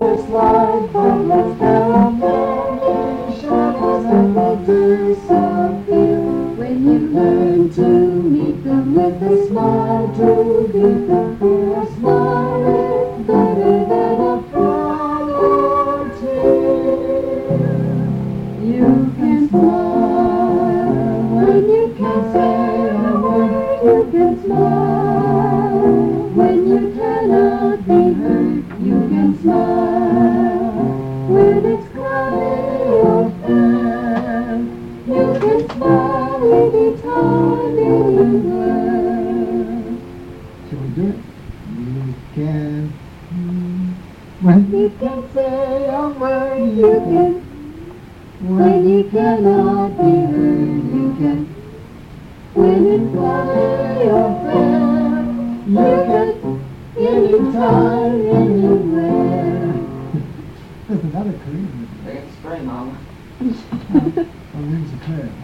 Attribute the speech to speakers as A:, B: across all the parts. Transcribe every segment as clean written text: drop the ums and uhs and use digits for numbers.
A: Slide, bubbles down, many shadows that will disappear when you learn to meet them with a smile, to greet them for a smile is better than a frown or tear. You can smile when you can't say a word. You can smile when you cannot be heard. You can smile when it's cloudy or fair. You can smile anytime, anywhere.
B: Shall we do it? You can. When
A: You can say a word, you can. When you cannot be heard, you can. When it's cloudy or fair, you can. Anytime, anywhere.
B: there's another Korean.
C: It's spray, Mama.
B: Oh, wings are clear.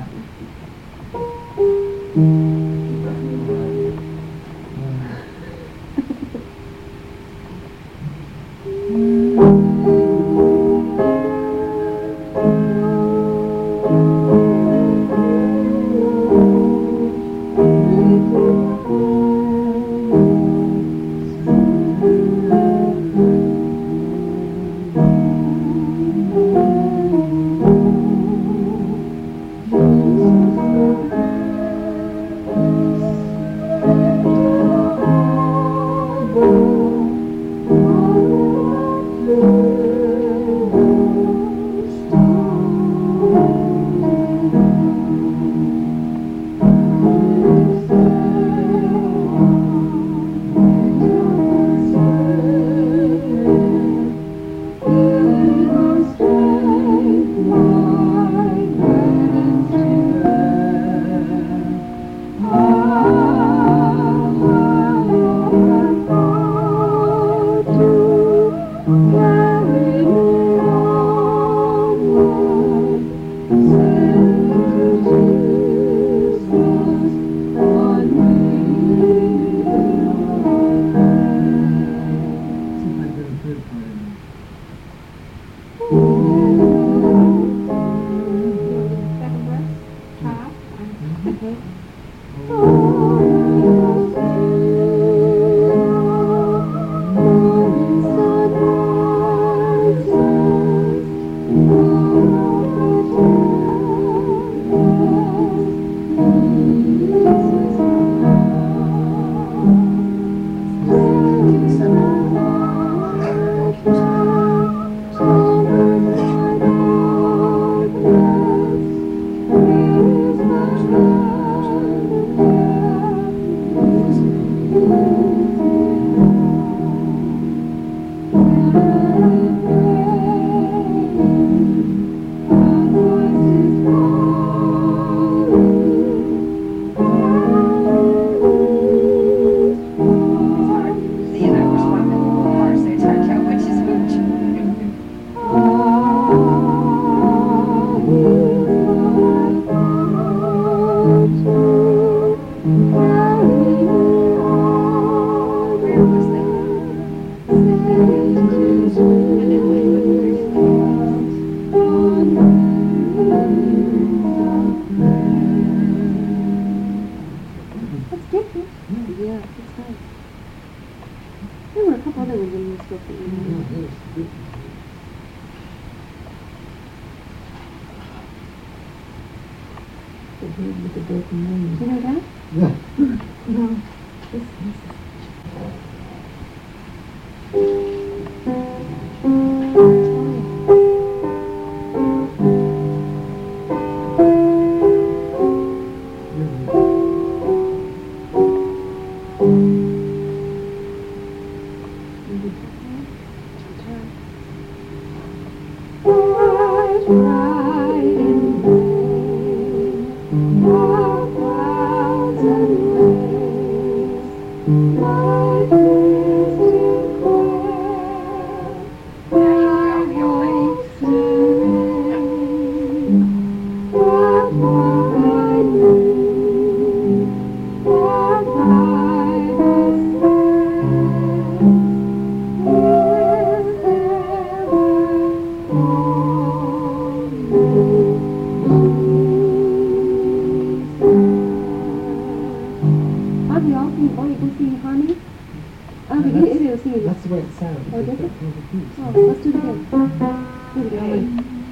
A: sing, oh, you can sing harmony? Oh, we can sing it.
B: That's the way it sounds.
A: Oh, does it?
B: It's got keys.
A: Oh, let's do it again. Do it again.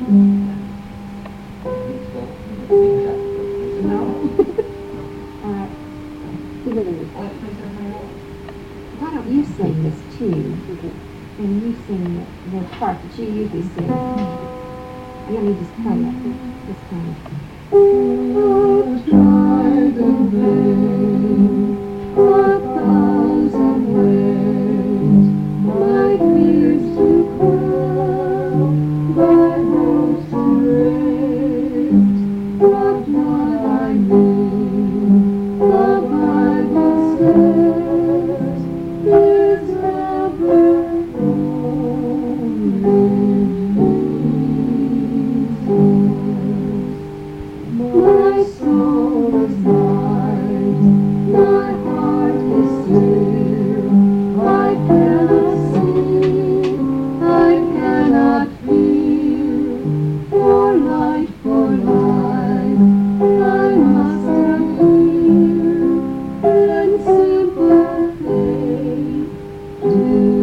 A: No. Alright. Do it again. Why don't you sing this tune? Okay. And you sing the part that you usually sing. And let me just play it. Just play it.
B: I've tried in vain 1,000 ways my fears to quell, my hopes to raise, but what I need, the Bible says, is ever only Jesus. My soul is light, my heart is still. I cannot see, I cannot feel. For light, I must adhere in simple faith to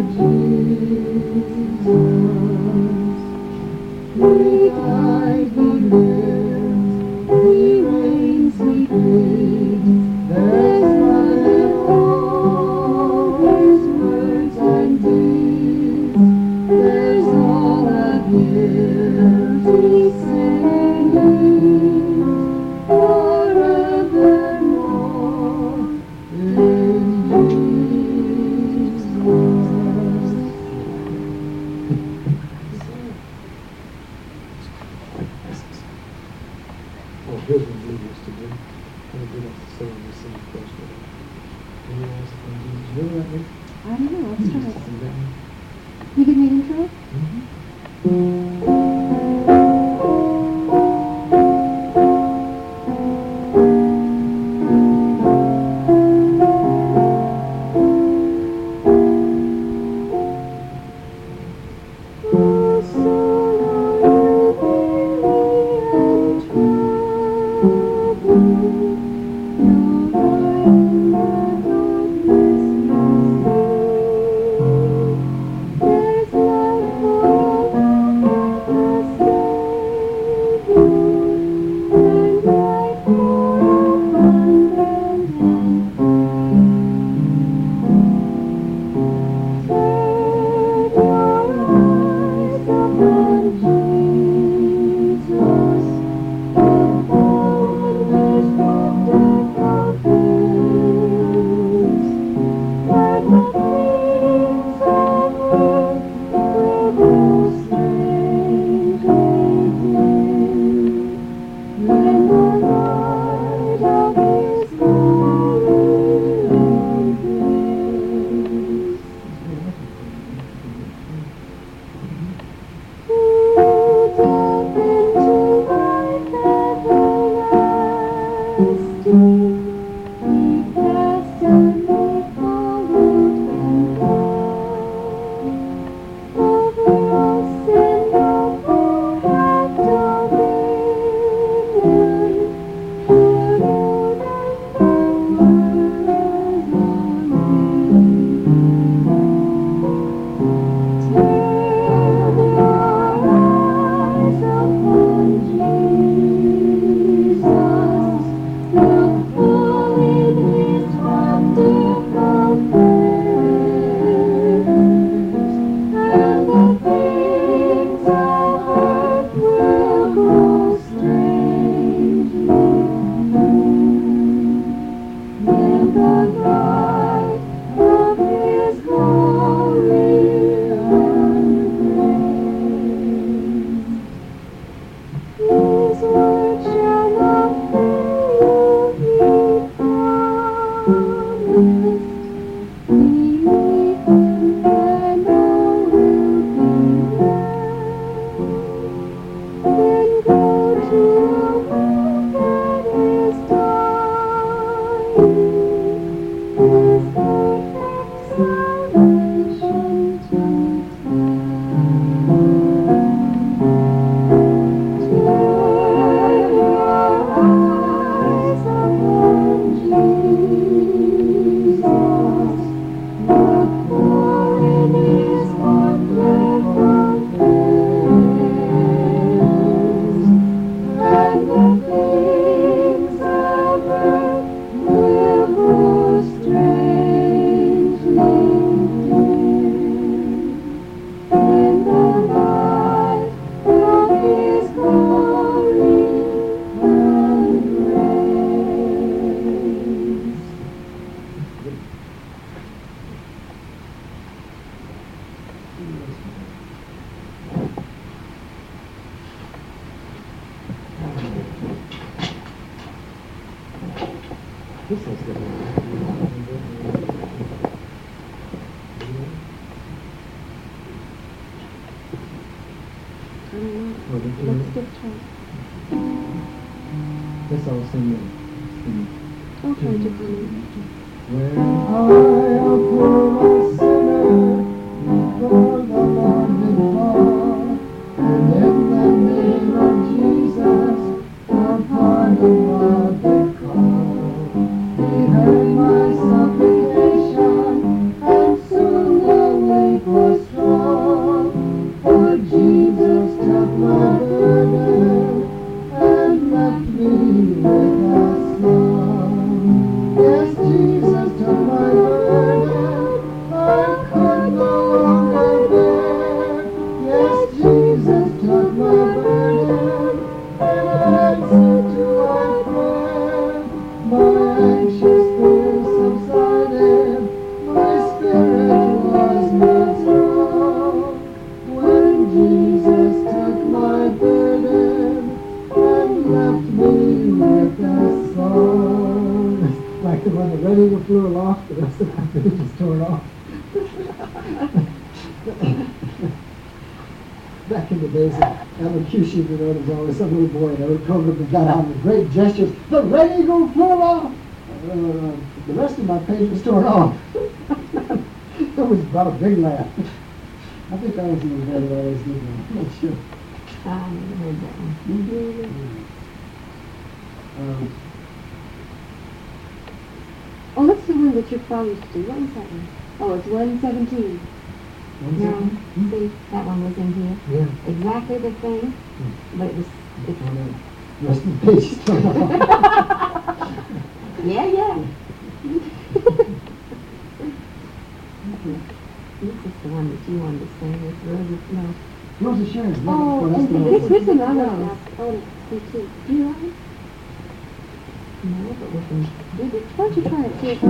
B: Jesus. He died, He lives, He reigns, He pleads. There's none in all His words and deeds. There's all a guilty sinner needs, forevermore in Jesus. Oh, here's what we used to do. When we did have to say when we sing the first one. Can you ask them, do you remember that one?
A: I don't know, let's try it.
B: Sing that one?
A: You give me an intro? There's love for
B: This one's good.
A: I don't know. Let's give it a try.
B: This I'll sing it.
A: Okay, Japan.
B: When I am poor and sinner, before the Lord did fall, and in the name of Jesus, for pardon Lord did call. He heard my supplication, and soon the weak was strong. For Jesus took my burden, and left me with a song. Yes, Jesus took my burden, I could no longer bear. Yes, Jesus took my burden, and answered to my prayer. My anxious fears subsided, my spirit was made strong. When Jesus took my burden, and left me with a song. Like when the red eagle flew aloft, the rest of my page is torn off. Back in the days of elocution, you know, there was always some little boy in every program that got out with great gestures. The red eagle flew aloft. The rest of my page was torn off. It was about a big laugh. I think I was in the bed that I always did that. I'm not sure.
C: I never heard that one.
A: Oh, that's the one that your father used to do. What was that one? Oh, it's 117.
C: No, see, that one was in here.
B: Yeah.
C: Exactly the thing, but it was, it's,
B: The rest of the page is torn off.
C: yeah, yeah. This is the one that you wanted to sing with Rosie, no.
B: Rosa Sharon's never
A: Oh,
B: for us
A: and
B: to
A: this
B: know.
A: is another one. Oh, me too. Do you like it?
C: No, but we can do this.
A: Why don't you try it? See if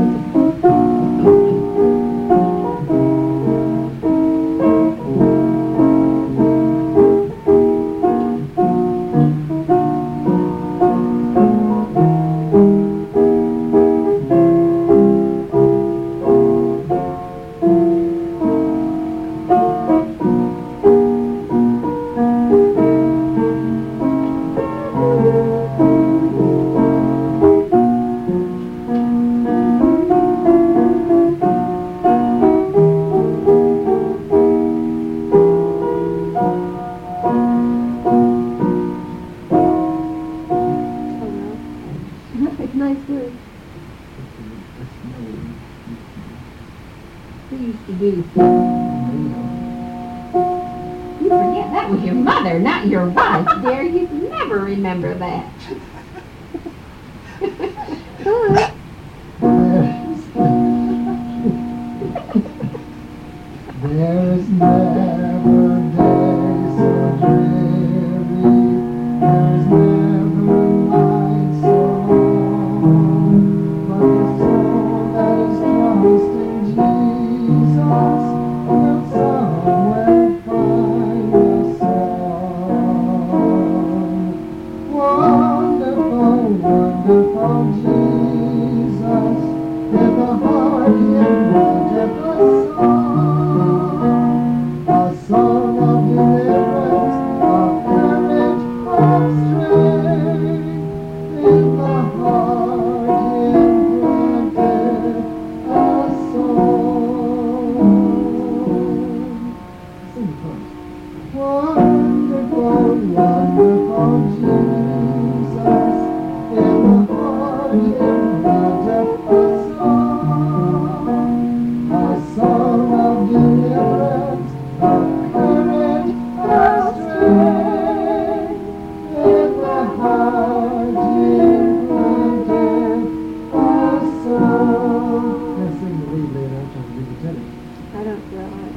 A: it's nice word.
C: Who used to do? You forget that was your mother, not your wife, dear. You'd never remember that.
B: There's never a day so dreary, there's never a night so long, but the soul that is lost in Jesus will somewhere find a song. Wonderful, wonderful Jesus, in the heart he invented a song of deliverance, of courage, of strength. In the heart he implanted a song. Sing it first. Wonderful, wonderful Jesus, in the heart he implanted a song of deliverance, of courage, of strength. In the heart he implanted a song. Let's sing the lead later. I'm trying to read the tenor.
A: I don't realize.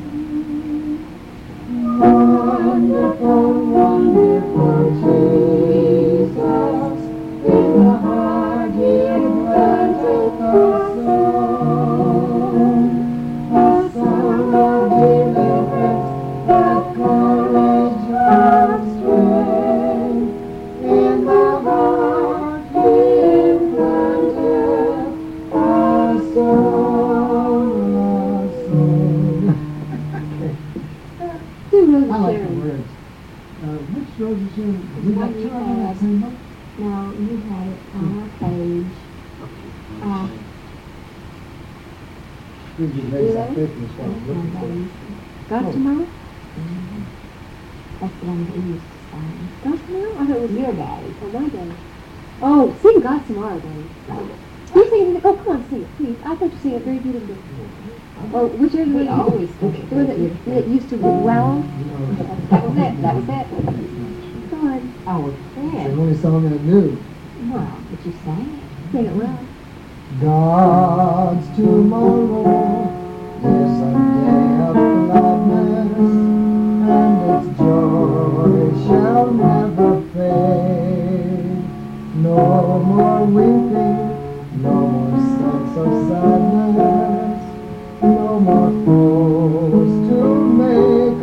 B: Wonderful, wonderful Jesus, in the heart he implanted a song of deliverance, of courage, of strength. In the heart he implanted Rosie Sharon, we got two of them in that same book?
C: No, you had it on our page.
B: We just raised our faith and started looking for it.
A: God tomorrow?
C: That's the one that you used to sign.
A: God tomorrow? I thought it was
C: Your daddy.
A: Oh, my day. Oh, sing God tomorrow, Daddy. You sing it. Oh, come on, sing it, please. I thought you sang it very beautifully. Oh, which is
C: We
A: the
C: always
A: one that used to well?
C: That was it. That was it.
A: Go on.
C: Oh,
B: It's the
C: yeah.
B: only song I knew.
C: Well, but you sang it.
A: Sing it well.
B: God's tomorrow is a day of gladness, and its joy shall never fade. No more weeping, no more sense of sadness, no more foes to make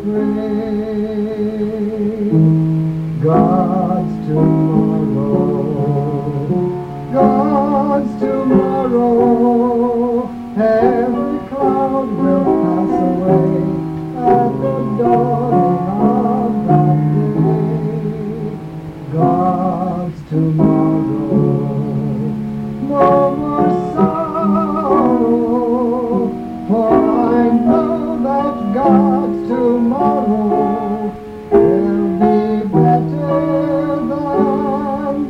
B: afraid. God's tomorrow, God's tomorrow, every cloud will pass away at the dawning of that day. God's tomorrow, no more sorrow, for I know that God's tomorrow will be better than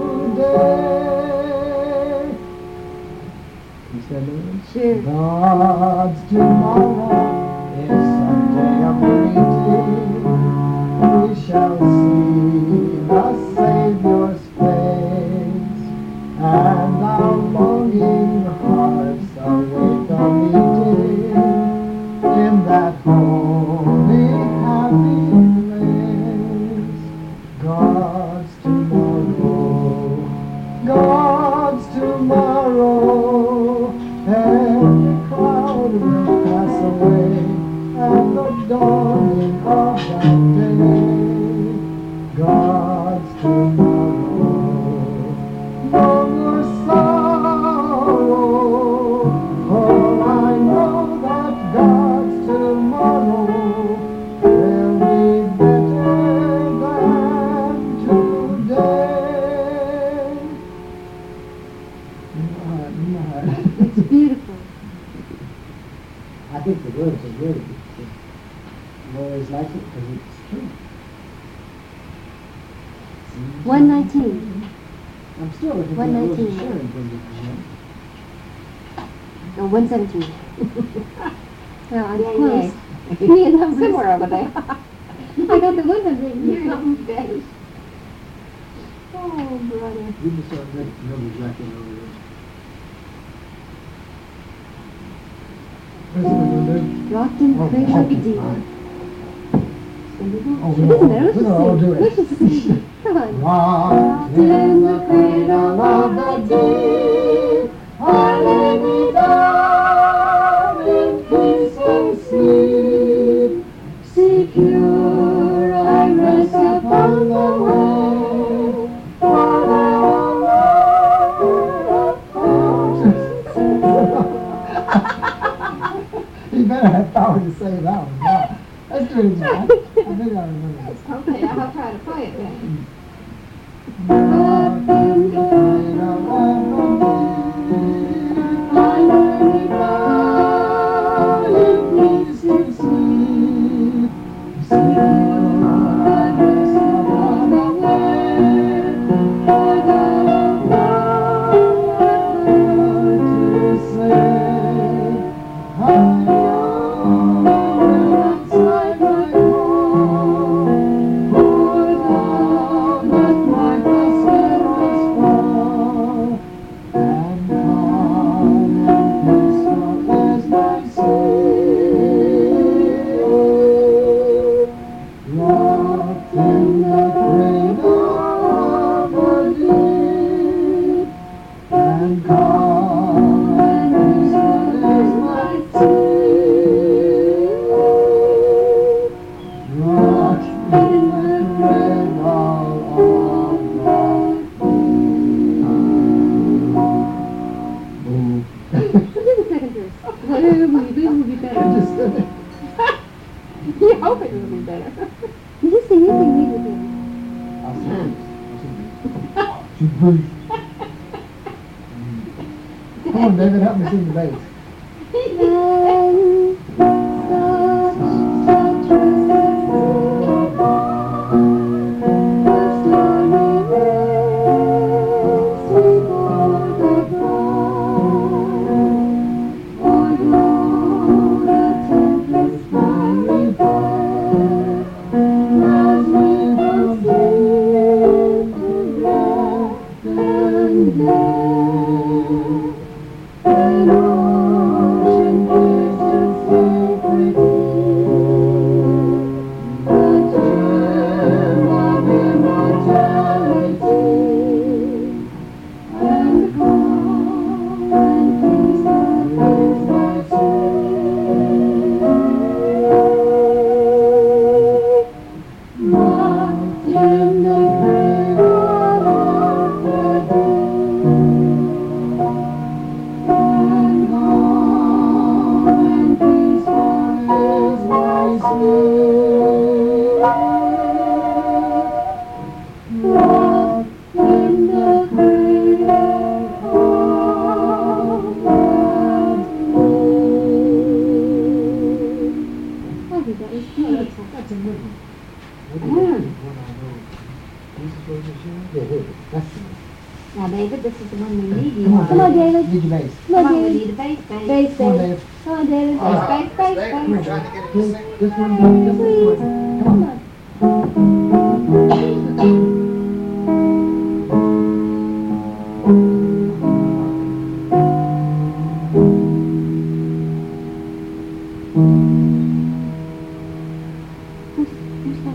B: today. You said that?
A: Sure.
B: God's tomorrow is a day of greeting. We shall see the Savior's face, and our longing hearts await the meeting in that holy, happy place. God's tomorrow, God's tomorrow, every cloud will pass away at the dawning of that day. God's tomorrow, no more sorrow, for I know that God's tomorrow will be better than today.
A: It's beautiful.
B: I think the words are really good. I always like it because it's true.
A: 119.
B: I'm still looking for
A: 119.
B: Rosie Sharon from
A: No, 117. Well, I'm
C: Yeah,
A: close.
C: yeah.
A: Me and numbers.
C: Somewhere over there.
A: I got the 100.
C: You're not bad. Oh, brother.
B: You just don't know exactly where it is. Where's the number?
A: Rockton, Craig,
B: okay,
A: D.
B: fine.
A: It doesn't matter.
B: We'll all do
A: Let's
B: it.
A: just sing. Come on.
B: Rocked in the cradle of the deep, I lay me down in peace and sleep. Secure I rest upon the way, for you better have power to say that one. Now, let's do it again. I think I remember this.
C: Okay, I'll try to play it then.
B: Rocked in the cradle of the deep, I lay me down in peace and sleep. Secure I rest upon the way, for thou art to say, I know when outside my home, for thou dost my blessed fall, and calm and peaceful is my sleep. Rocked in the cradle of the deep, and calm and peaceful is my sleep. Rocked in the cradle of
A: Do the second verse. It will be
B: I
A: better.
B: just said it.
C: You hope it will be better.
A: You just see, you can read with him.
B: I'll see this. She's Bruce. Come on, David, help me sing the bass. That's a good one. What do you think one I know? This is what you're showing? Yeah, here it is. That's the one.
C: Now, David, this is the one we need. You
B: Come on,
C: want.
A: Come on, David.
B: Need your bass.
A: Come on,
C: Come on, we
A: David.
C: need a bass, bass.
A: Bass,
B: Come on,
A: bass.
B: Dave.
A: Come on, David.
C: Bass, bass, bass,
B: We're
C: bass.
B: trying to get it to sing. This one, this one. Come on.
A: Who's that?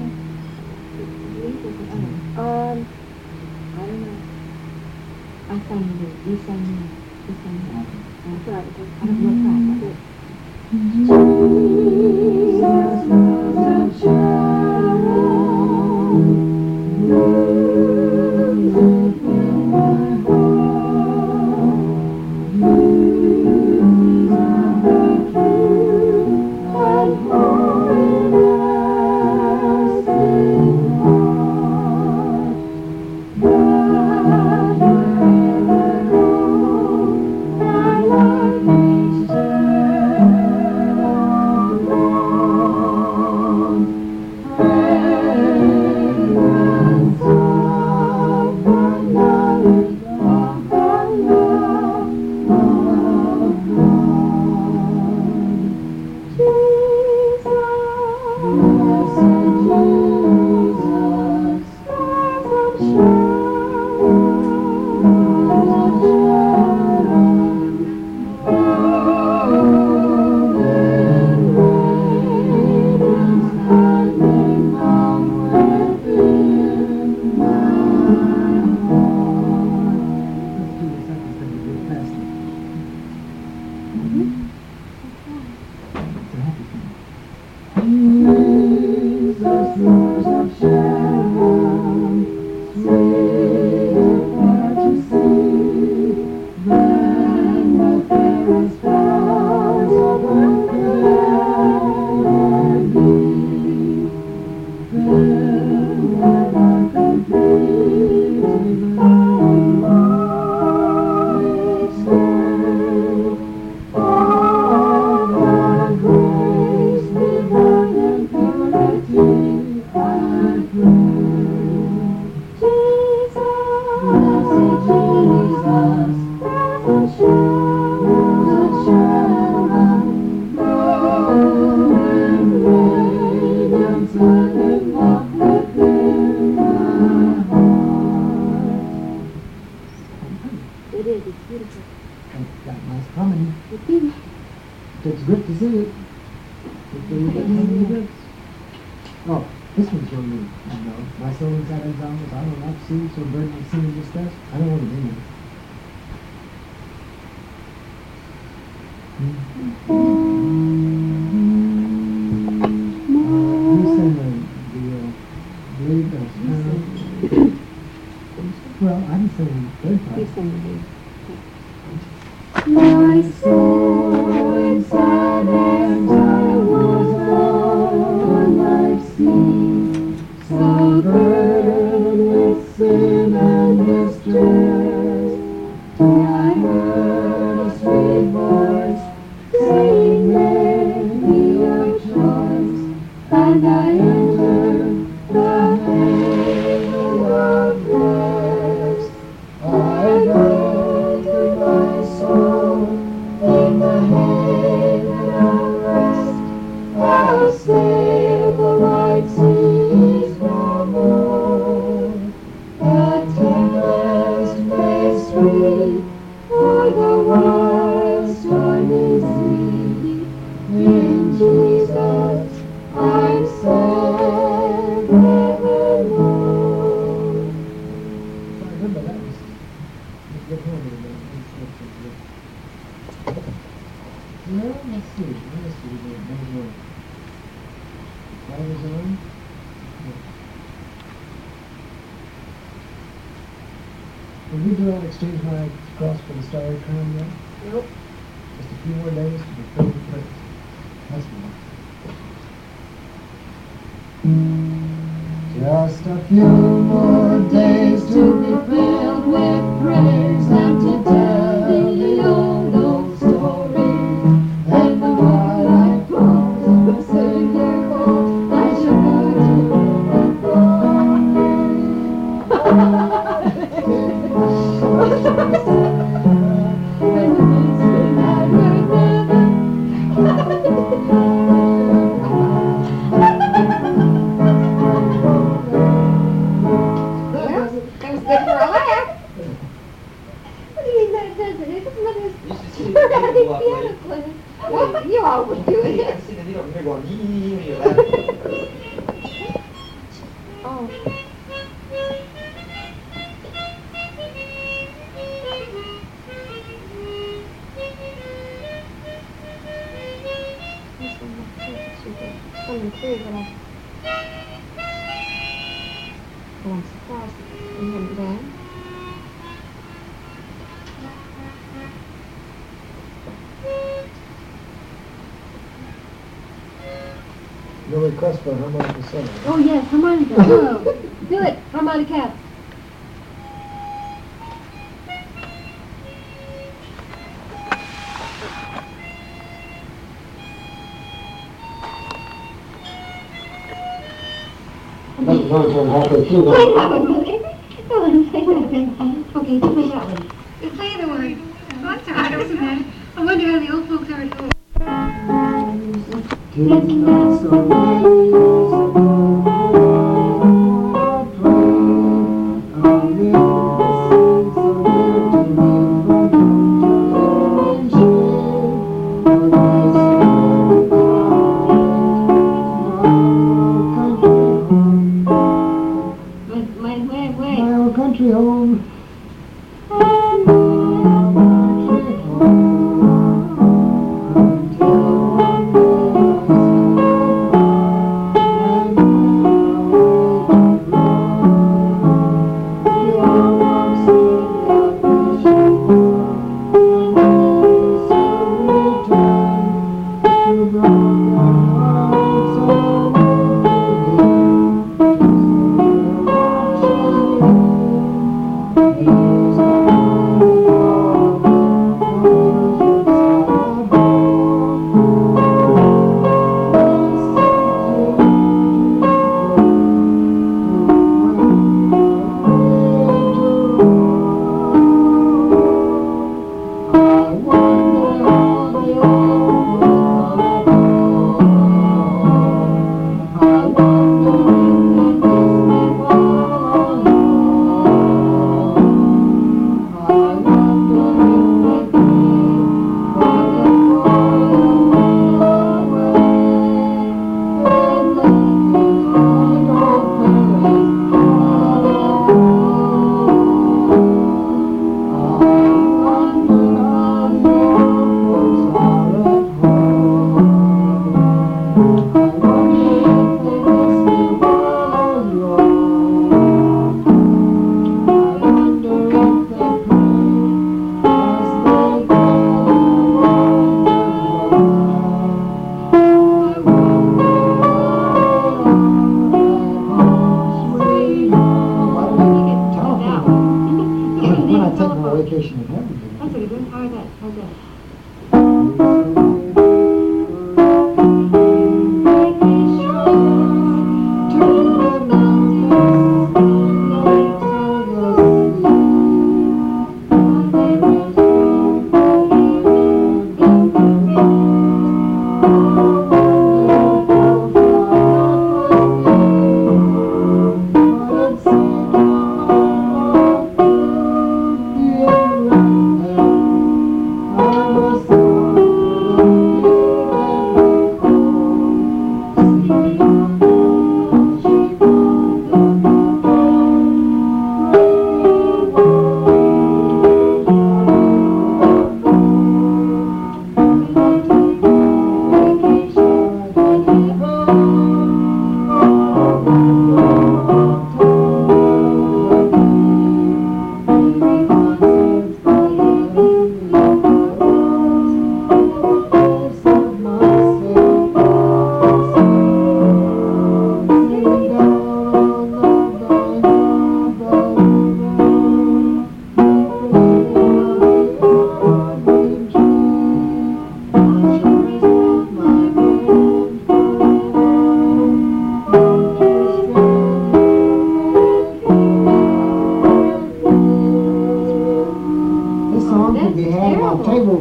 A: I don't know.
C: I sang you. You sang me. You sang me.
A: That's right.
C: I don't know what track.
A: It is. It's beautiful.
B: Got nice harmony.
A: It is.
B: Takes grit to see it. Before you get harmony grits. Oh, this one's for me. I know. My soul inside and songs. I don't like to see, so burden of sin and distress. I don't want it in there. You sang the lead of well, I didn't sing the third part.
C: You sang the
A: My soul inside and I was on like sea.
B: soul in the haven of rest. I'll sail the wide seas no more. The tempest may sweep o'er the wide stormy sea. In Jesus I'm safe evermore. I remember that was good harmony. Well, let's see. Maybe more. That was on. Will you do that exchange my cross for the starry crown yet?
C: Nope.
B: Just a few more days to be filled with praise. That's one. Just a few more days to be filled with praise and to tell the old story. And the twilight falls and the Savior calls, I shall go to the when the kids sing, I remember.
C: That was good for a laugh. What do you mean that doesn't? It doesn't let us.
D: You should see
C: We're
D: the
C: having
D: people up
C: piano
D: there.
C: class. Well, you always do
D: You
C: it.
D: can't see the needle from here going, yee, when you're laughing.
C: Oh. This one looks coming through, but I'm surprised that you haven't done.
B: No request for harmonica solo.
A: Oh yes, harmonica. Oh, do it, harmonica.
B: That's not going halfway through.
A: Play that one, okay? Go on, play that one. Okay, play that one.
E: Play the one. Oh, I'm sorry, I wasn't that. I wonder how the old folks are at home.
B: Didn't that so many years ago?
A: Wait.
B: My old country home. Vacation in heaven.
A: That's what you're doing. How's that?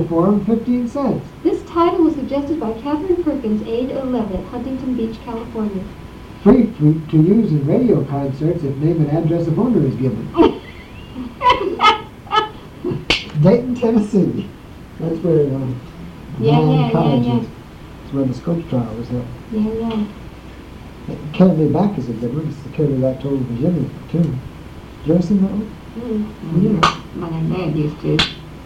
B: form, 15 cents.
A: This title was suggested by Catherine Perkins, age 11, Huntington Beach, California.
B: Free to use in radio concerts if name and address of owner is given. Dayton, Tennessee. That's where college is. That's where the Scopes trial was held.
A: Yeah.
B: Carry Me Back is a good one. It's the Carry Me Back to Old Virginia, too. Did you ever see that one?
C: My dad used to.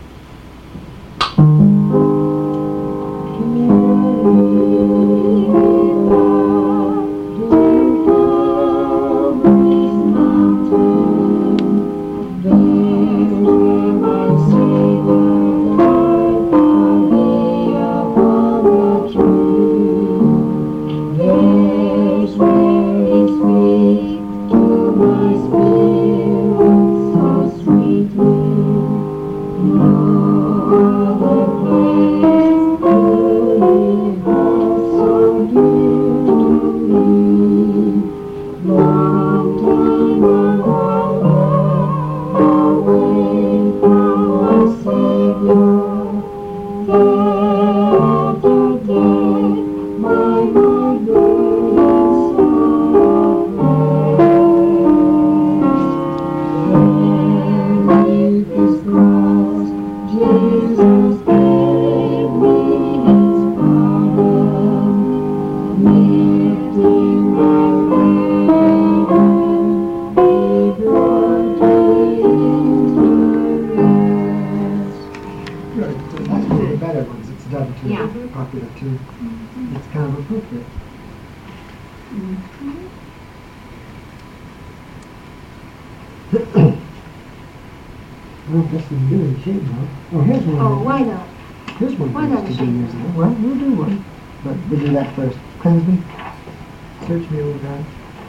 B: Well, I guess we can do it in shape now. Oh, here's one.
A: Oh, why not?
B: Here's one.
A: Why not
B: to
A: the
B: do
A: shape
B: years
A: now?
B: ago. Well, we'll do one. But we'll do that first. Cleanse me. Search me, O God.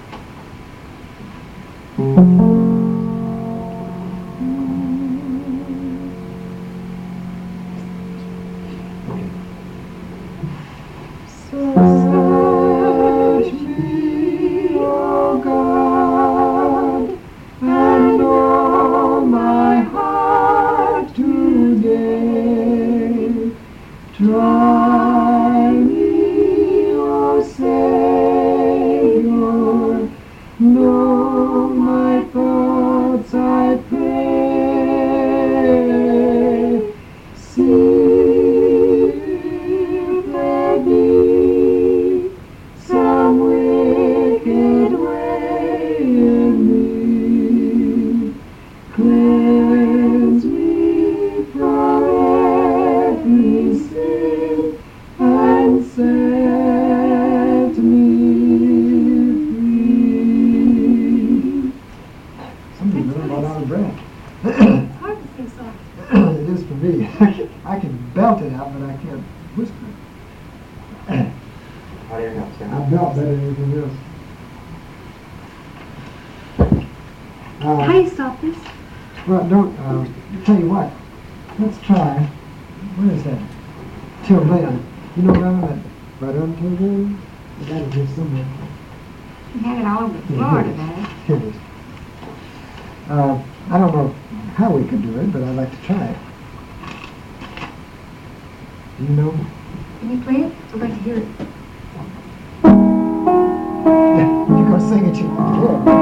B: Search me, O God, and know my heart today. Try me, O Savior, know my thoughts, I pray. See if there be some wicked way in me. Cleanse me from every sin and set me free. Somebody's a little out of breath.
E: It's hard to sing soft.
B: It is for me. I can belt it out, but I can't whisper it.
D: How do you know,
B: I belt better than anything else.
E: How do you stop this?
B: Well, don't, tell you what, let's try, what is that? Till then. You know that? But until then, I got it here somewhere.
C: You have it all over the floor today.
B: Here it is. I don't know how we could do it, but I'd like to try it. Do you know?
A: Can you play it? I'd like to hear it.
B: Yeah, if you're going to sing it, you can hear it.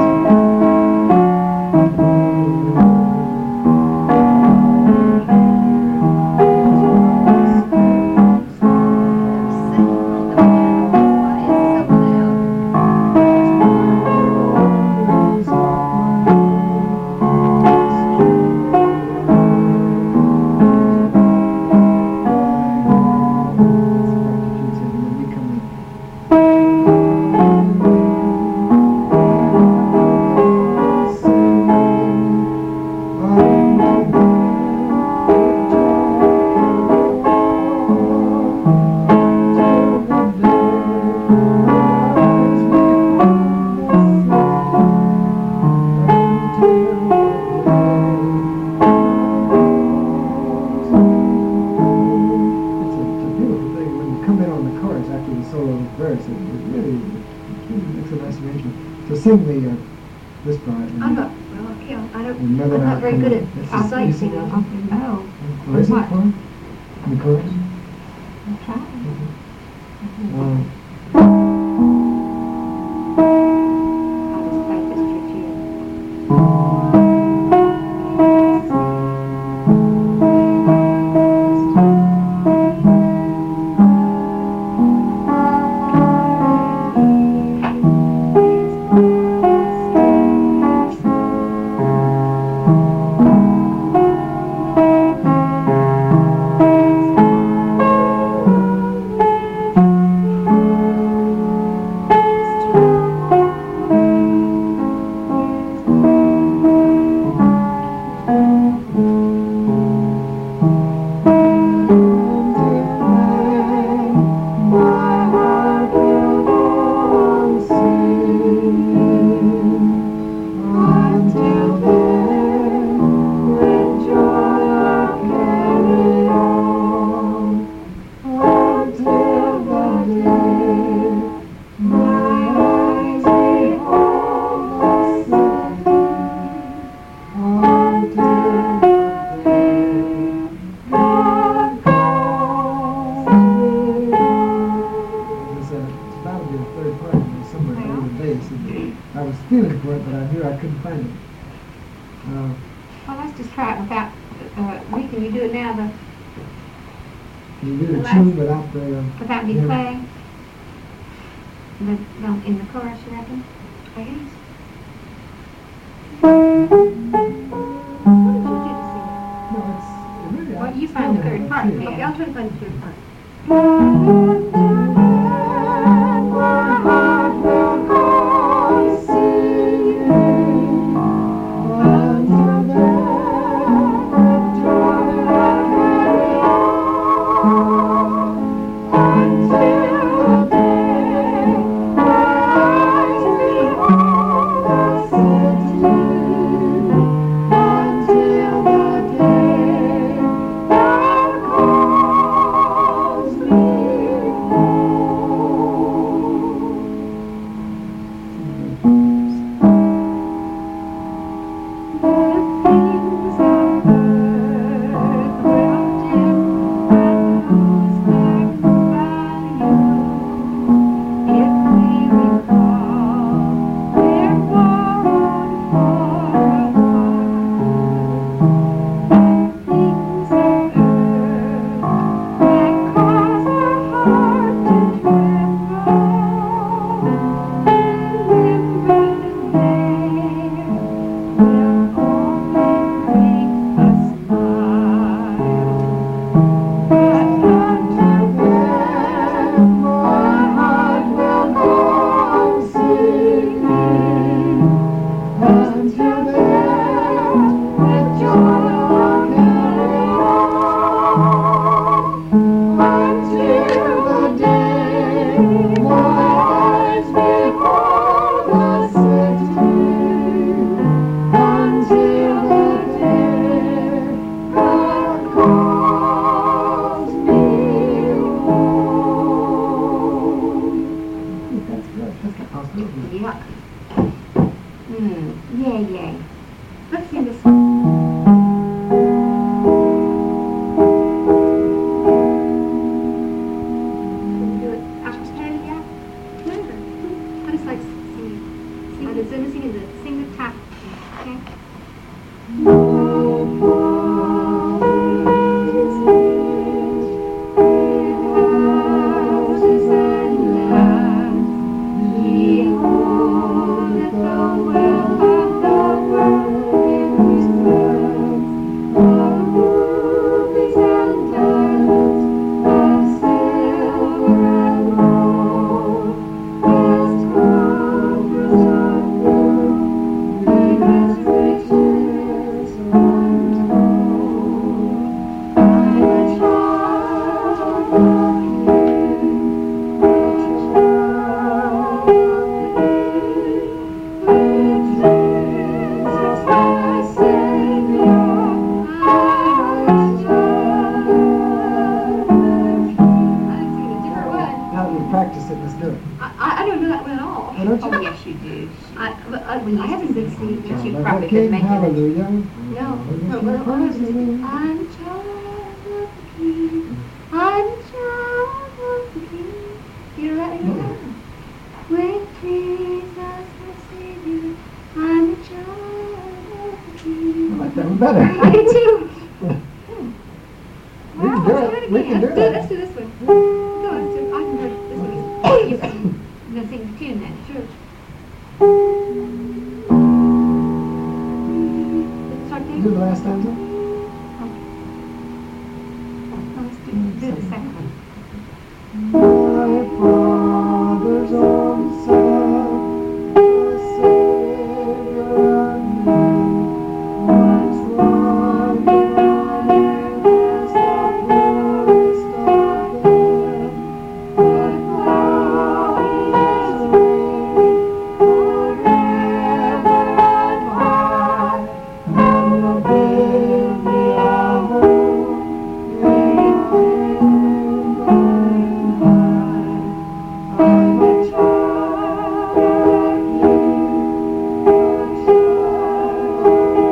B: Sing the this part.
A: I'm not, well, okay, I'm not very good at sight singing.
C: Oh.
B: What is it called? The chorus?
C: I'm trying. I'll just play this for you.
B: I was feeling for it, but I knew I couldn't find it.
C: Well, let's just try it without, can you do it now,
B: You do the tune without the...
C: without me playing? In the chorus, you reckon? I guess. What did you do to sing it?
B: No, it's really...
C: Well, you find the third part.
E: Okay, I'll try to find the third part. Yay. Let's sing this one. Can you do it a cappella yet? Never. I just like singing. Sing the top. Okay?
B: Practice it, let's do it.
E: I don't know that one at all.
B: Oh, don't you?
C: Oh, yes, you do.
E: I haven't been singing
C: But you
E: that.
C: probably
B: King,
C: could make it.
B: hallelujah.
E: No, what was it? I'm child of the King. King. I'm a child of the King. You know that? With Jesus, my Savior, I'm a child of the King.
B: I like that one better.
E: I do too.
B: We can do
E: Let's
B: it. We can do
E: Let's
B: it.
E: do this one. Go on, let's do it. I can do it. This one. You sing. I'm going to sing the tune then. Sure. Start
B: Do
E: taking.
B: the last stanza.
E: Let's do the second one.
B: My Father's own Son, the Savior of me, once one divided as the poorest of them, but now He is reigning forever and high, and will give me a home in Him by I'm a child of you, a child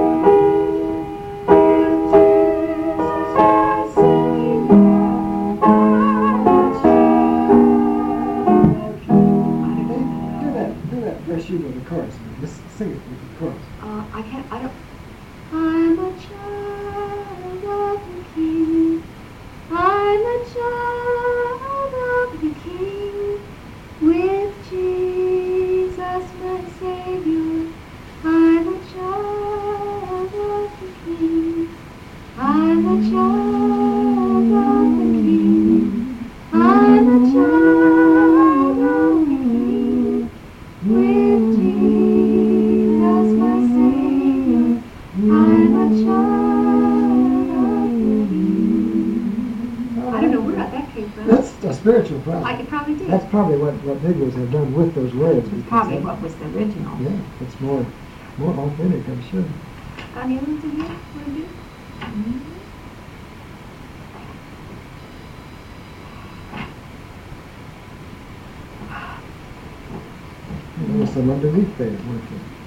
B: of Jesus, my Savior. I'm a child of you. Do that verse you with the chorus. Just sing it with the chorus.
E: I can't, I don't. I'm a child of the King. I'm a child of the King. With Jesus, my Savior. I'm a child of the King. I'm a child of the King. I'm a child of the King. With Jesus, my Savior, I'm a child of the King. I don't know where that came from.
B: That's a spiritual problem.
E: I could probably do.
B: That's probably what Negroes have done with those words. because
C: Probably
B: that-
C: what was the original.
B: Yeah, it's more authentic, I'm sure.
E: Got any other ones in here? Want to do?
B: There's some underneath there, weren't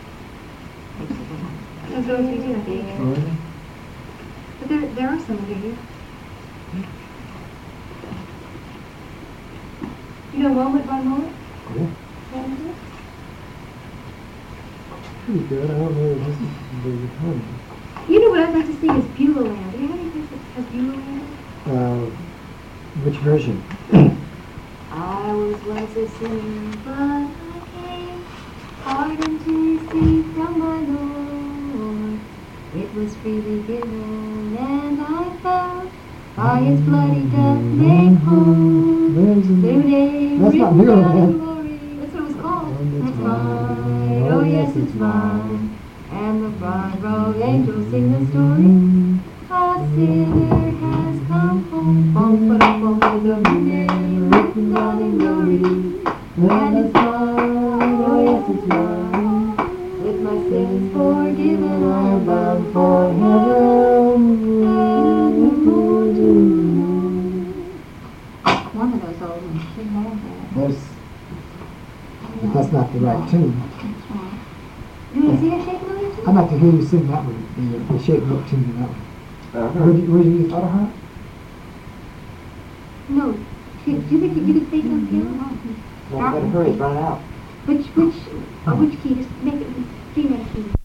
E: Those are those we do, I think.
B: there?
E: But there are some under here. You know moment by moment?
B: Yeah,
E: Moment by moment?
B: pretty good. I don't know if this is the time.
E: You know what I'd like to sing is Beulah Land. Do you have anything that has Beulah Land?
B: Which version?
E: I was once a sinner, but I came pardon to receive from my Lord. It was freely given, and I found by His bloody death made whole.
B: There's
E: New day,
B: That's not
E: written
B: Beulah
E: down in
B: Land.
E: glory. That's what it was called.
B: And it's
E: It's mine. Oh yes, it's mine. And the bride royal angels sing the story. A sinner has come home. Bum, ba-dum, bum, with a new name written down in glory. And it's mine. Oh yes, it's mine. With my sins forgiven, I am bound for heaven. And the Lord to
C: One of those old ones. She had that.
B: but that's not the right tune.
C: That's right.
E: You want to sing a Shake Mother too?
B: I'd like to hear you sing that one, the Shape Book tune in that one. Where do you use Otterheart?
E: No. Do you think you could play some piano?
F: Well, you better hurry, run it out.
E: Which key? Just make it G major key.